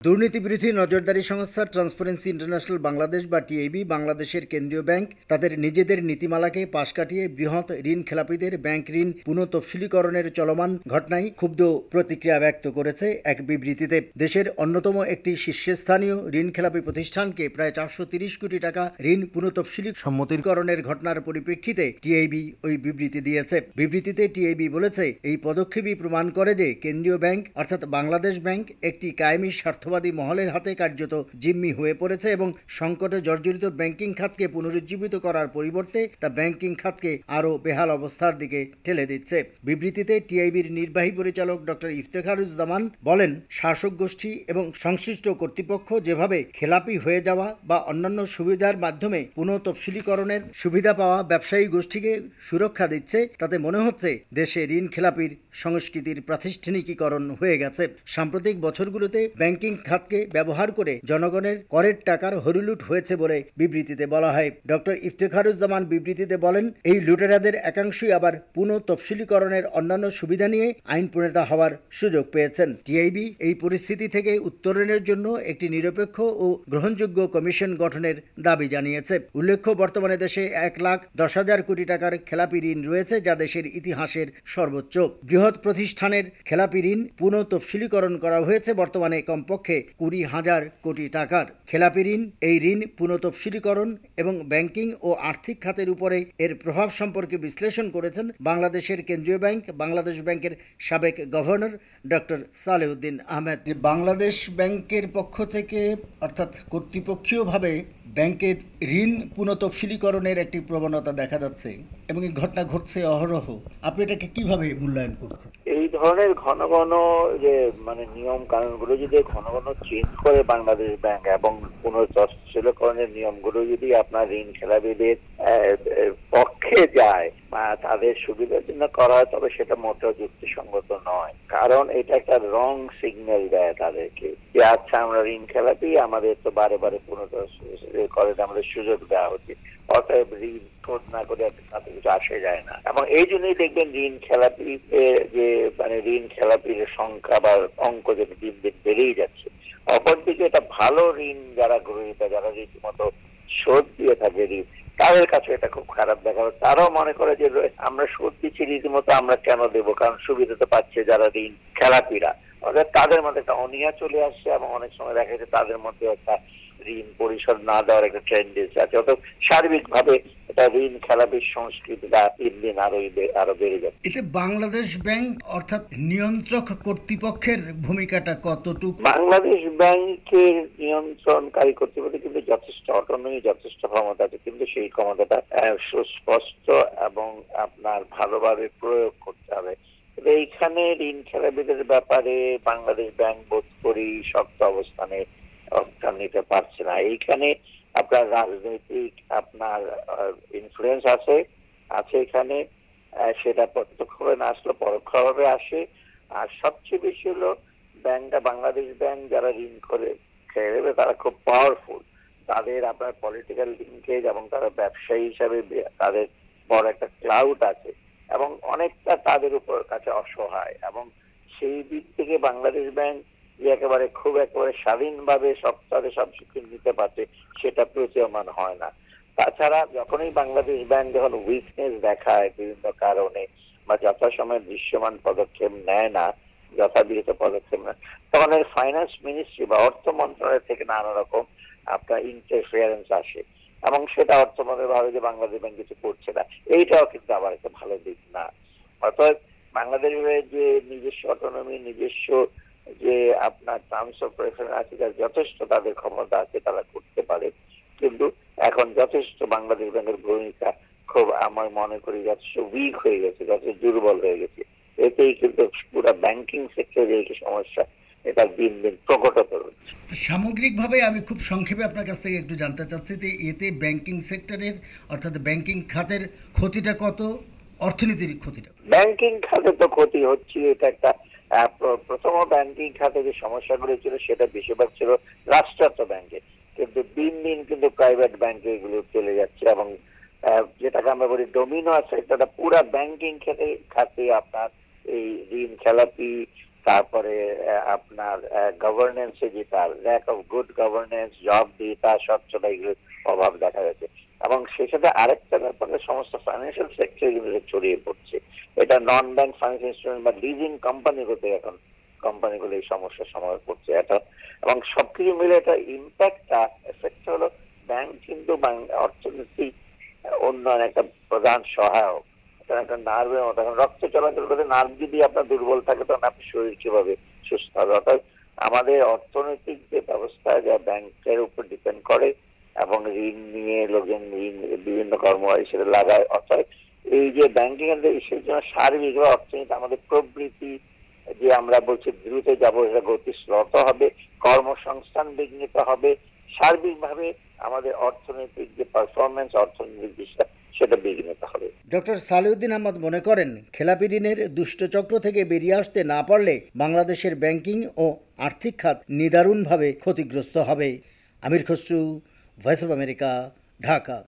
দুর্নীতিবিরোধী নজরদারি সংস্থা transparency international Bangladesh বা টিআইবি বাংলাদেশের কেন্দ্রীয় ব্যাংক তাদের নিজেদের নীতিমালাকে পাশ কাটিয়ে বৃহৎ ঋণ খেলাপিদের ব্যাংক ঋণ পুনঃতফসিলীকরণের চলমান ঘটনায় ক্ষুব্ধ প্রতিক্রিয়া ব্যক্ত করেছে এক বিবৃতিতে। দেশের অন্যতম একটি শীর্ষস্থানীয় ঋণ খেলাপি প্রতিষ্ঠানকে প্রায় 430 কোটি টাকা ঋণ পুনঃতফসিলী সম্মতিকরণের ঘটনার পরিপ্রেক্ষিতে টিআইবি ওই বিবৃতি দিয়েছে। বিবৃতিতে টিআইবি বলেছে, এই পদক্ষেপই প্রমাণ করে যে কেন্দ্রীয় ব্যাংক অর্থাৎ বাংলাদেশ ব্যাংক একটি কায়েমি স্বার্থ মহলের হাতে কার্যত জিম্মি হয়ে পড়েছে এবং সংকটে জর্জরিত ব্যাংকিং খাতকে পুনরুজ্জীবিত করার পরিবর্তে তা ব্যাংকিং খাতকে আরও বেহাল অবস্থার দিকে ঠেলে দিচ্ছে। বিবৃতিতে টিআইবির নির্বাহী পরিচালক ডক্টর ইফতেখারুজ্জামান বলেন, শাসক গোষ্ঠী এবং সংশ্লিষ্ট কর্তৃপক্ষ যেভাবে খেলাপি হয়ে যাওয়া বা অন্যান্য সুবিধার মাধ্যমে পুনঃতফসিলীকরণের সুবিধা পাওয়া ব্যবসায়ী গোষ্ঠীকে সুরক্ষা দিচ্ছে, তাতে মনে হচ্ছে দেশে ঋণ খেলাপির সংস্কৃতির প্রাতিষ্ঠানিকীকরণ হয়ে গেছে। সাম্প্রতিক বছরগুলোতে ব্যাংকিং খাতকে ব্যবহার করে জনগণের করের টাকার হরিলুট হয়েছে বলে বিবৃতিতে বলা হয়। ডক্টর ইফতেখারুজ্জামান বিবৃতিতে বলেন, এই লুটেরাদের একাংশই আবার পুনঃতফসিলীকরণের অন্যান্য সুবিধা নিয়ে আইন প্রণেতা হওয়ার সুযোগ পেয়েছেন। টিআইবি এই পরিস্থিতি থেকে উত্তরণের জন্য একটি নিরপেক্ষ ও গ্রহণযোগ্য কমিশন গঠনের দাবি জানিয়েছে। উল্লেখ্য, বর্তমানে দেশে 1,10,000 কোটি টাকার খেলাপি ঋণ রয়েছে, যা দেশের ইতিহাসের সর্বোচ্চ। বৃহৎ প্রতিষ্ঠানের খেলাপি ঋণ পুনঃতফসিলীকরণ করা হয়েছে বর্তমানে কমপক্ষে 20,000 কোটি টাকার। খেলাপি ঋণ, এই ঋণ পুনঃতফসিলীকরণ এবং ব্যাংকিং ও আর্থিক খাতের উপরে এর প্রভাব সম্পর্কে বিশ্লেষণ করেছেন বাংলাদেশের কেন্দ্রীয় ব্যাংক, বাংলাদেশ ব্যাংকের সাবেক গভর্নর ডক্টর সালেউদ্দিন আহমেদ। বাংলাদেশ ব্যাংকের পক্ষ থেকে অর্থাৎ কর্তৃপক্ষীয়ভাবে ব্যাংকের ঋণ পুনঃতফসিলীকরণের একটি প্রবণতা দেখা যাচ্ছে এবং এই ঘটনা ঘটছে অহরহ। আপনি এটাকে কিভাবে মূল্যায়ন করছেন? এই ধরনের ঘন ঘন যে নিয়ম কানুনগুলো যদি ঘন ঘন চেঞ্জ করে বাংলাদেশ ব্যাংক এবং পুনঃতফসিলীকরণের নিয়মগুলো যদি আপনার ঋণ খেলাপিদের পক্ষে যায় বা তাদের সুবিধার জন্য করা হয়, তবে সেটা মোটেও যুক্তিসঙ্গত নয়। কারণ এটা একটা রং সিগন্যাল দেয় তাদেরকে যে আচ্ছা, আমরা ঋণ খেলাপি, আমাদের তো বারে বারে পুনঃতফসিলীকরণের আমাদের সুযোগ দেওয়া উচিত, অতএব ঋণ শোধ না করে তাতে কিছু আসে যায় না। এবং এই জন্যই দেখবেন ঋণ খেলাপি যে ঋণ খেলাপির সংখ্যা বা অঙ্ক যে দিন দিন বেড়েই যাচ্ছে। অপরদিকে এটা ভালো ঋণ যারা গ্রহীতা, যারা রীতিমতো শোধ দিয়ে থাকে ঋণ, তাদের কাছে এটা খুব খারাপ দেখা হয়। তারাও মনে করে যে আমরা শোধ দিচ্ছি রীতিমতো, আমরা কেন দেবো, কারণ সুবিধা তো পাচ্ছে যারা ঋণ খেলাপিরা। অর্থাৎ তাদের মধ্যে একটা অনীহা চলে আসছে এবং অনেক সময় দেখা যাচ্ছে তাদের মধ্যে একটা ঋণ পরিশোধ না দেওয়ার একটা ট্রেন্ডেন্সি আছে। অর্থাৎ সার্বিকভাবে এটা ঋণ খেলাপির সংস্কৃতিটা দিন দিন আরো বেড়ে যাচ্ছে। এতে বাংলাদেশ ব্যাংক অর্থাৎ নিয়ন্ত্রক কর্তৃপক্ষের ভূমিকাটা কতটুকু? বাংলাদেশ ব্যাংকের নিয়ন্ত্রণকারী কর্তৃপক্ষ কিন্তু যথেষ্ট অটোনমি, যথেষ্ট ক্ষমতা আছে, কিন্তু সেই ক্ষমতাটা সুস্পষ্ট এবং আপনার ভালোভাবে প্রয়োগ করতে হবে। এইখানে ঋণ খেলাপিদের ব্যাপারে বাংলাদেশ ব্যাংক বোধ করি শক্ত অবস্থানে নিতে পারছে না। এইখানে আপনার রাজনৈতিক আপনার ইনফ্লুয়েন্স আছে এখানে, সেটা প্রত্যক্ষভাবে না আসলে পরোক্ষভাবে আসে। আর সবচেয়ে বেশি হলো ব্যাংকটা, বাংলাদেশ ব্যাংক যারা ঋণ করে খেয়ে তারা খুব পাওয়ারফুল, তাদের আপনার পলিটিক্যাল লিঙ্কেজ এবং তারা ব্যবসায়ী হিসাবে তাদের বড় একটা ক্লাউড আছে এবং অনেকটা তাদের উপর কাছে অসহায়। এবং সেই দিক থেকে বাংলাদেশ ব্যাংক যে একেবারে স্বাধীনভাবে তাদের সব স্বীকৃতি নিতে পারছে, সেটা প্রতীয়মান হয় না। তাছাড়া যখনই বাংলাদেশ ব্যাংক যখন উইকনেস দেখায় বিভিন্ন কারণে বা যথাসময়ে দৃশ্যমান পদক্ষেপ নেয় না, যথাবিহিত পদক্ষেপ নেয়, তখন এর ফাইন্যান্স মিনিস্ট্রি বা অর্থ মন্ত্রণালয় থেকে নানা রকম আপনার ইন্টারফিয়ারেন্স আসে এবং সেটা অর্থ মন্ত্রণালয় ভাবে যে বাংলাদেশ ব্যাংক কিছু করছে না। এইটাও কিন্তু আবার একটা ভালো দিক না। অর্থাৎ বাংলাদেশের যে নিজস্ব অটোনমি, নিজস্ব যে আপনার টার্মস অফ রেফারেন্স আছে, যার যথেষ্ট তাদের ক্ষমতা আছে, তারা করতে পারে। কিন্তু এখন যথেষ্ট বাংলাদেশ ব্যাংকের ভূমিকা খুব, আমার মনে করি, যথেষ্ট উইক হয়ে গেছে, যথেষ্ট দুর্বল হয়ে গেছে। এতেই কিন্তু পুরো ব্যাংকিং সেক্টরে এই সমস্যা এটা দিন দিন প্রকটতর হচ্ছে। সামগ্রিকভাবে আমি খুব সংক্ষেপে আপনার কাছ থেকে একটু জানতে চাচ্ছি যে এতে ব্যাংকিং সেক্টরের অর্থাৎ ব্যাংকিং খাতের ক্ষতিটা কত, অর্থনীতির ক্ষতিটা? ব্যাংকিং খাতে তো ক্ষতি হচ্ছে, এটা একটা প্রথম ব্যাংকিং খাতে যে সমস্যাগুলো ছিল সেটা বেশিরভাগ ছিল রাষ্ট্রায়ত্ত ব্যাংকে, কিন্তু দিন দিন কিন্তু প্রাইভেট ব্যাংকে এগুলো চলে যাচ্ছে এবং যেটাকে আমরা বলি ডোমিনো এফেক্ট, পুরো ব্যাংকিং খাতে আপনার এই ঋণ খেলাপি তারপরে আপনার গভর্নেন্সে যেটা ল্যাক অফ গুড গভর্নেন্স, জব দিতা, স্বচ্ছতা, এগুলোর অভাব দেখা যাচ্ছে। এবং সেই সাথে আরেকটা ব্যাপারে সমস্ত ফাইন্যান্সিয়াল সেক্টরে কিন্তু ছড়িয়ে পড়ছে। এটা নন ব্যাংক ফাইন্যান্স ইনস্টিটিউশন বা লিজিং কোম্পানিগুলোতে এখন কোম্পানিগুলো এই সমস্যার সময় পড়ছে এটা। এবং সবকিছু মিলে এটা ইম্প্যাক্টটা এফেক্ট হলো ব্যাংক কিন্তু অর্থনৈতিক উন্নয়ন একটা প্রধান সহায়ক। একটা নার্ভের মতো, এখন রক্ত চলাচল করে নার্ভ যদি আপনার দুর্বল থাকে তখন আপনার শরীর কিভাবে সুস্থ হবে। অর্থাৎ আমাদের অর্থনৈতিক যে ব্যবস্থা যা ব্যাংকের উপর ডিপেন্ড করে এবং ঋণ নিয়ে লোকজন ঋণ বিভিন্ন কর্মকারী সেটা লাগায়। অর্থাৎ এই যে ব্যাংকিং এর সেই জন্য সার্বিক অর্থনীতি আমাদের প্রবৃত্তি যে আমরা বলছি দ্রুত যাবো, এটা গতিশ্রত হবে, কর্মসংস্থান বিঘ্নিত হবে, সার্বিকভাবে আমাদের অর্থনৈতিক যে পারফরমেন্স, অর্থনৈতিক দিকটা সেটা বিঘ্নিত হবে। ডক্টর সালেউদ্দিন আহমদ মনে করেন, খেলাপি ঋণের দুষ্টচক্র থেকে বেরিয়ে আসতে না পারলে বাংলাদেশের ব্যাংকিং ও আর্থিক খাত নিদারুণভাবে ক্ষতিগ্রস্ত হবে। Amir Khasru, voice of America, Dhaka.